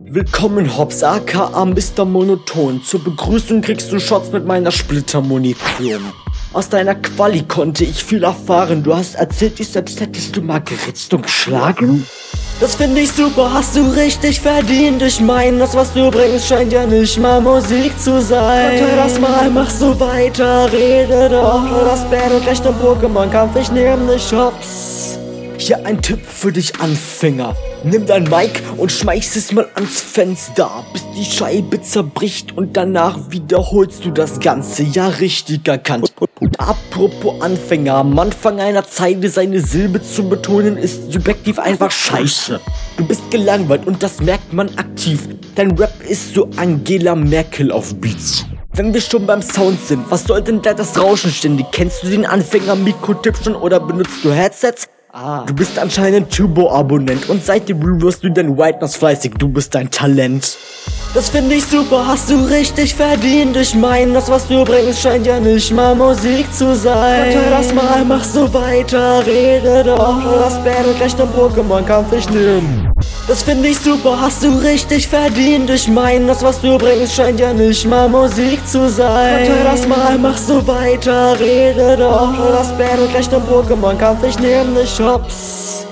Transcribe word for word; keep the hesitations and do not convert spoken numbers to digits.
Willkommen Hobbs, aka Mister Monoton. Zur Begrüßung kriegst du Shots mit meiner Splittermunition. Aus deiner Quali konnte ich viel erfahren. Du hast erzählt, dich selbst hättest du mal geritzt und geschlagen. Das finde ich super, hast du richtig verdient. Ich meine, das was du bringst scheint ja nicht mal Musik zu sein. Warte das mal, mach so weiter, rede doch. Das Battle gleich im Pokémon-Kampf, ich nehm dich Hops. Hier ein Tipp für dich Anfänger. Nimm dein Mic und schmeiß es mal ans Fenster, bis die Scheibe zerbricht und danach wiederholst du das Ganze. Ja, richtig erkannt. Und apropos Anfänger, am Anfang einer Zeile seine Silbe zu betonen ist subjektiv einfach scheiße. Du bist gelangweilt und das merkt man aktiv. Dein Rap ist so Angela Merkel auf Beats. Wenn wir schon beim Sound sind, was soll denn da das Rauschen ständig? Kennst du den Anfänger-Mikrotipp schon oder benutzt du Headsets? Ah. Du bist anscheinend Turbo-Abonnent und seitdem reviewst du den Whiteness fleißig, du bist ein Talent. Das finde ich super, hast du richtig verdient. Ich meine, das was du bringst scheint ja nicht mal Musik zu sein. Warte das mal, mach so weiter, rede doch. Das Battle gleich im Pokémon-Kampf, ich nehm. Das finde ich super, hast du richtig verdient. Ich meine, das was du bringst scheint ja nicht mal Musik zu sein. Warte das mal, mach so weiter, rede doch. Das Battle gleich im Pokémon-Kampf, ich nehm dich Hops.